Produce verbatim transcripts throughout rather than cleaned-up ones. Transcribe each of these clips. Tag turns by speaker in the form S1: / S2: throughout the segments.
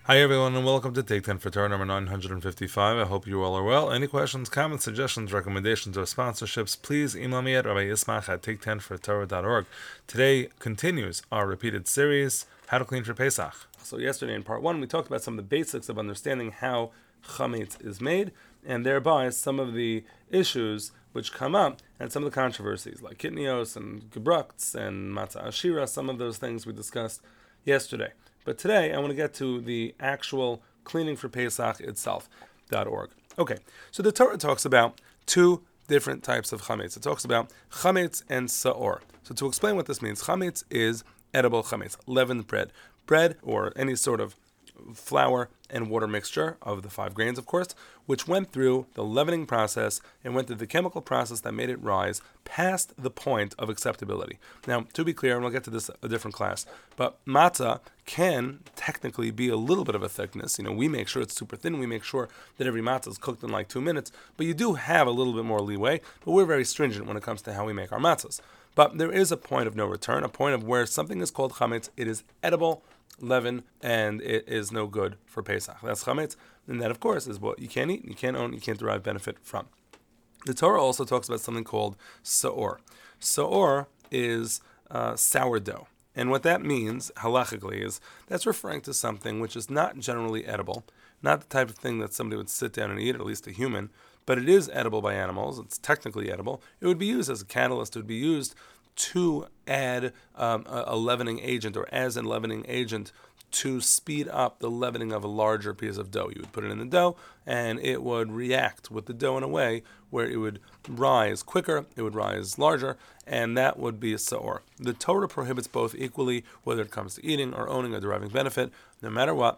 S1: Hi everyone and welcome to Take ten for Torah number nine hundred fifty-five. I hope you all are well. Any questions, comments, suggestions, recommendations, or sponsorships, please email me at rabbi yismach at take ten for torah dot org. Today continues our repeated series, How to Clean for Pesach. So yesterday in part one we talked about some of the basics of understanding how chametz is made, and thereby some of the issues which come up and some of the controversies like kitnios and gebrukts and matzah ashira, some of those things we discussed yesterday. But today, I want to get to the actual cleaning for Pesach itself, .org. Okay, so the Torah talks about two different types of chametz. It talks about chametz and sa'or. So to explain what this means, chametz is edible chametz, leavened bread. Bread, or any sort of flour and water mixture of the five grains, of course, which went through the leavening process and went through the chemical process that made it rise past the point of acceptability. Now, to be clear, and we'll get to this a different class, but matzah can technically be a little bit of a thickness. You know, we make sure it's super thin. We make sure that every matzah is cooked in like two minutes, but you do have a little bit more leeway, but we're very stringent when it comes to how we make our matzahs. But there is a point of no return, a point of where something is called chametz, it is edible, leaven, and it is no good for Pesach. That's chametz, and that, of course, is what you can't eat, you can't own, you can't derive benefit from. The Torah also talks about something called sa'or. Sa'or is uh, sourdough, and what that means, halachically, is that's referring to something which is not generally edible, not the type of thing that somebody would sit down and eat, at least a human, but it is edible by animals, it's technically edible. It would be used as a catalyst, it would be used to add um, a, a leavening agent, or as a leavening agent, to speed up the leavening of a larger piece of dough. You would put it in the dough, and it would react with the dough in a way where it would rise quicker, it would rise larger, and that would be a sa'or. The Torah prohibits both equally, whether it comes to eating or owning or deriving benefit. No matter what,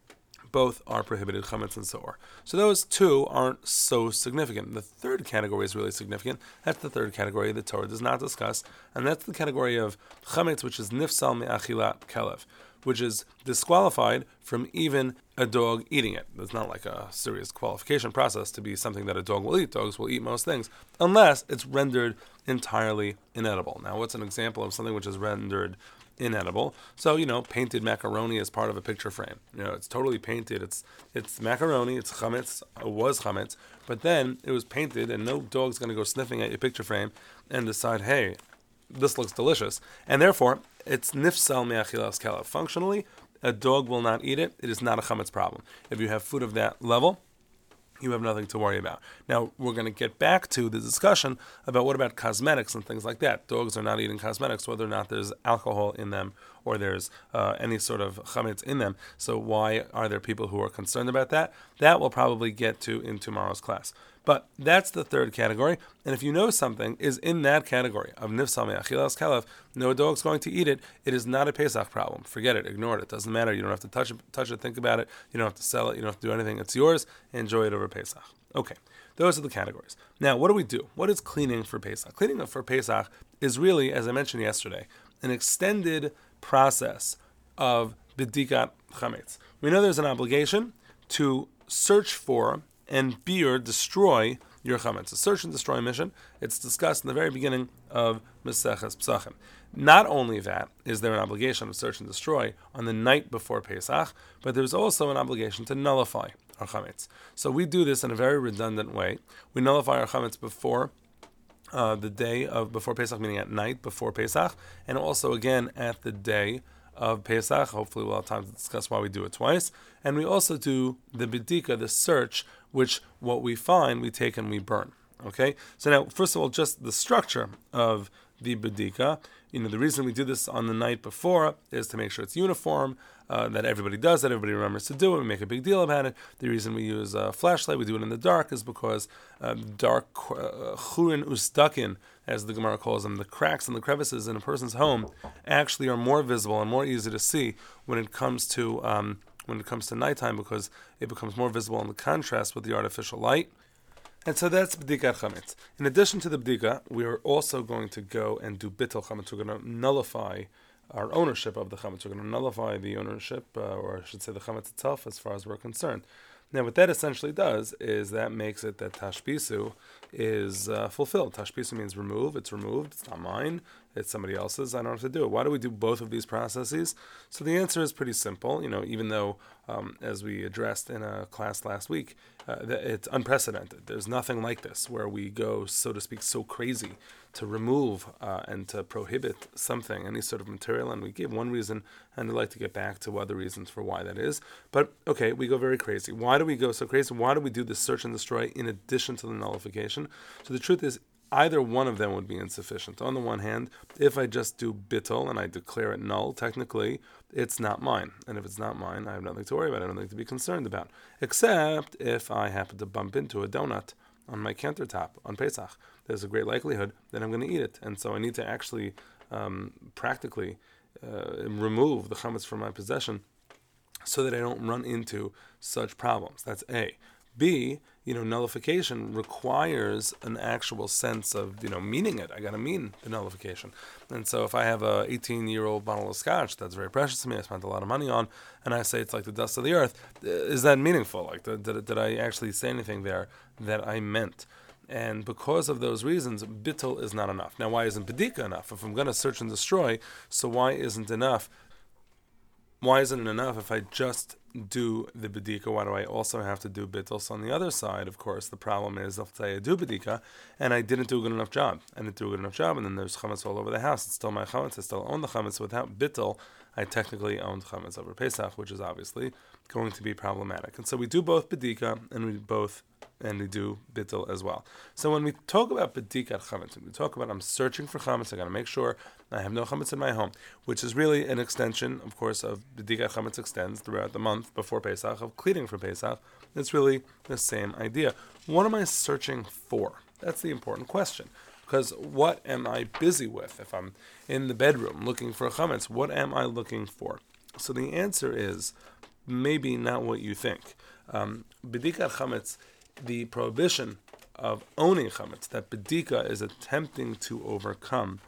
S1: both are prohibited, chametz and sa'or. So those two aren't so significant. The third category is really significant. That's the third category the Torah does not discuss, and that's the category of chametz, which is nifsal me'achilat kelev, which is disqualified from even a dog eating it. It's not like a serious qualification process to be something that a dog will eat. Dogs will eat most things, unless it's rendered entirely inedible. Now, what's an example of something which is rendered inedible? So, you know, painted macaroni as part of a picture frame. You know, it's totally painted. It's it's macaroni. It's chametz. It was chametz, but then it was painted, and no dog's going to go sniffing at your picture frame and decide, hey, this looks delicious, and therefore it's nifsal me'achilas kelev. Functionally, a dog will not eat it. It is not a chametz problem. If you have food of that level, you have nothing to worry about. Now, we're going to get back to the discussion about what about cosmetics and things like that. Dogs are not eating cosmetics, whether or not there's alcohol in them or there's uh, any sort of chametz in them. So why are there people who are concerned about that? That we'll probably get to in tomorrow's class. But that's the third category. And if you know something is in that category of nifsal me'achilas kelev, no dog's going to eat it, it is not a Pesach problem. Forget it. Ignore it. It doesn't matter. You don't have to touch it, touch it, think about it. You don't have to sell it. You don't have to do anything. It's yours. Enjoy it over Pesach. Okay. Those are the categories. Now, what do we do? What is cleaning for Pesach? Cleaning for Pesach is really, as I mentioned yesterday, an extended process of bedikat chametz. We know there's an obligation to search for and beer destroy your chametz. A search and destroy mission. It's discussed in the very beginning of Maseches Pesachim. Not only that is there an obligation of search and destroy on the night before Pesach, but there's also an obligation to nullify our chametz. So we do this in a very redundant way. We nullify our chametz before uh, the day of before Pesach, meaning at night before Pesach, and also again at the day of Pesach. Hopefully we'll have time to discuss why we do it twice. And we also do the bedika, the search, which what we find, we take and we burn. Okay? So now, first of all, just the structure of the bedika. You know, the reason we do this on the night before is to make sure it's uniform, uh, that everybody does it, everybody remembers to do it, we make a big deal about it. The reason we use a flashlight, we do it in the dark, is because uh, dark churin ustakin, as the Gemara calls them, the cracks and the crevices in a person's home actually are more visible and more easy to see when it comes to um, when it comes to nighttime, because it becomes more visible in the contrast with the artificial light. And so that's b'dikat chametz. In addition to the b'dika, we are also going to go and do bittul chametz. We're going to nullify our ownership of the chametz. We're going to nullify the ownership, uh, or I should say the chametz itself, as far as we're concerned. Now, what that essentially does is that makes it that tashbisu is uh, fulfilled. Tashbisu means remove. It's removed. It's not mine. it's somebody else's, I don't have to do it. Why do we do both of these processes? So the answer is pretty simple. You know, even though, um, as we addressed in a class last week, uh, it's unprecedented. There's nothing like this where we go, so to speak, so crazy to remove uh, and to prohibit something, any sort of material. And we gave one reason, and I'd like to get back to other reasons for why that is. But okay, we go very crazy. Why do we go so crazy? Why do we do this search and destroy in addition to the nullification? So the truth is, either one of them would be insufficient. On the one hand, if I just do bittul and I declare it null, technically, it's not mine. And if it's not mine, I have nothing to worry about. I have nothing to be concerned about. Except if I happen to bump into a donut on my countertop on Pesach, there's a great likelihood that I'm going to eat it. And so I need to actually um, practically uh, remove the chametz from my possession so that I don't run into such problems. That's A. B, you know, nullification requires an actual sense of, you know, meaning it. I got to mean the nullification. And so if I have a eighteen-year-old bottle of scotch that's very precious to me, I spent a lot of money on, and I say it's like the dust of the earth, is that meaningful? Like, did, did, did I actually say anything there that I meant? And because of those reasons, bittul is not enough. Now, why isn't bedika enough? If I'm going to search and destroy, so why isn't enough? Why isn't it enough if I just do the bedika? Why do I also have to do bittul? So on the other side, of course, the problem is, let's say I do bedika, and I didn't do a good enough job. I didn't do a good enough job, and then there's chametz all over the house. It's still my chametz. I still own the chametz. So without bittul, I technically owned chametz over Pesach, which is obviously going to be problematic. And so we do both bedika, and we both and we do bittul as well. So when we talk about bedikat chametz, when we talk about I'm searching for chametz, I got to make sure I have no chametz in my home, which is really an extension, of course, of bedikat chametz extends throughout the month before Pesach, of cleaning for Pesach. It's really the same idea. What am I searching for? That's the important question. Because what am I busy with? If I'm in the bedroom looking for a chametz, what am I looking for? So the answer is maybe not what you think. Um, bedikat chametz, the prohibition of owning chametz, that bedika is attempting to overcome,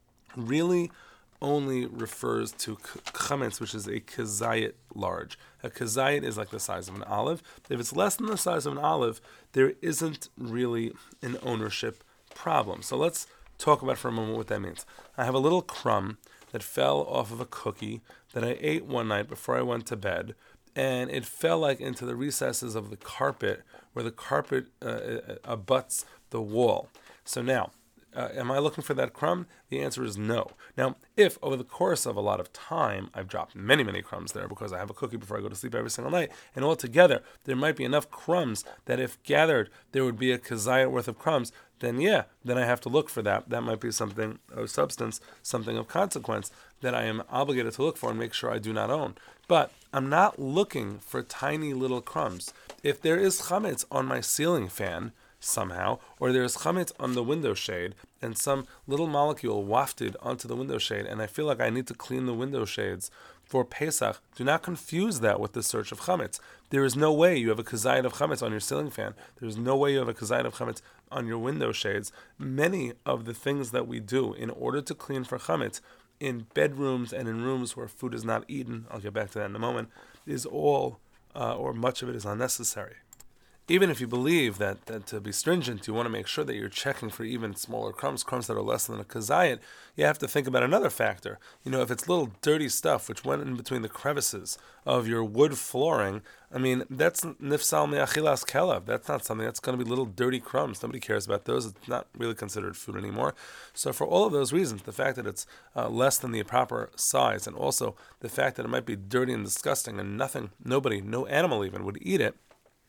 S1: really only refers to chametz, which is a kazayit large. A kazayit is like the size of an olive. If it's less than the size of an olive, there isn't really an ownership problem. So let's talk about for a moment what that means. I have a little crumb that fell off of a cookie that I ate one night before I went to bed, and it fell like into the recesses of the carpet where the carpet uh, abuts the wall. So now, uh, am I looking for that crumb? The answer is no. Now, if over the course of a lot of time, I've dropped many, many crumbs there because I have a cookie before I go to sleep every single night, and altogether, there might be enough crumbs that if gathered, there would be a kazayat worth of crumbs, then yeah, then I have to look for that. That might be something of substance, something of consequence that I am obligated to look for and make sure I do not own. But I'm not looking for tiny little crumbs. If there is chametz on my ceiling fan somehow, or there's chametz on the window shade, and some little molecule wafted onto the window shade, and I feel like I need to clean the window shades for Pesach, do not confuse that with the search of chametz. There is no way you have a kazayit of chametz on your ceiling fan. There is no way you have a kazayit of chametz on your window shades. Many of the things that we do in order to clean for chametz in bedrooms and in rooms where food is not eaten, I'll get back to that in a moment, is all, uh, or much of it is unnecessary. Even if you believe that, that to be stringent, you want to make sure that you're checking for even smaller crumbs, crumbs that are less than a kazayit, you have to think about another factor. You know, if it's little dirty stuff which went in between the crevices of your wood flooring, I mean, that's nifsal me'achilas kelev. That's not something, that's going to be little dirty crumbs. Nobody cares about those. It's not really considered food anymore. So for all of those reasons, the fact that it's uh, less than the proper size, and also the fact that it might be dirty and disgusting and nothing, nobody, no animal even would eat it,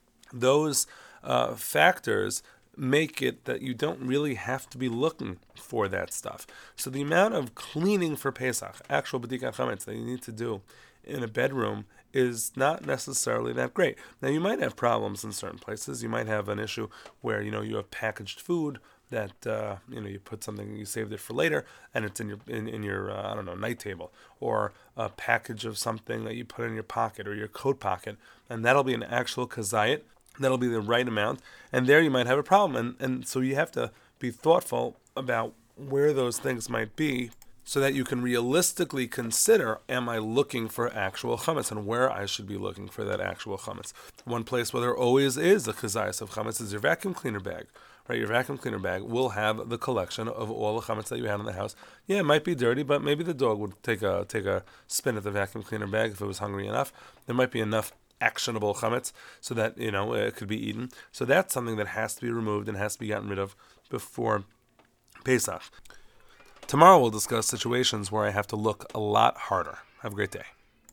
S1: those uh, factors make it that you don't really have to be looking for that stuff. So the amount of cleaning for Pesach, actual bedikat chametz that you need to do in a bedroom is not necessarily that great. Now you might have problems in certain places. You might have an issue where, you know, you have packaged food that uh, you know, you put something, you saved it for later, and it's in your in, in your uh, I don't know, night table, or a package of something that you put in your pocket or your coat pocket, and that'll be an actual kazayit. That'll be the right amount, and there you might have a problem, and and so you have to be thoughtful about where those things might be so that you can realistically consider, am I looking for actual chametz, and where I should be looking for that actual chametz. One place where there always is a chazayas of chametz is your vacuum cleaner bag. Right, your vacuum cleaner bag will have the collection of all the chametz that you have in the house. Yeah, it might be dirty, but maybe the dog would take a take a spin at the vacuum cleaner bag if it was hungry enough. There might be enough actionable chametz so that, you know, it could be eaten. So that's something that has to be removed and has to be gotten rid of before Pesach. Tomorrow we'll discuss situations where I have to look a lot harder. Have a great day.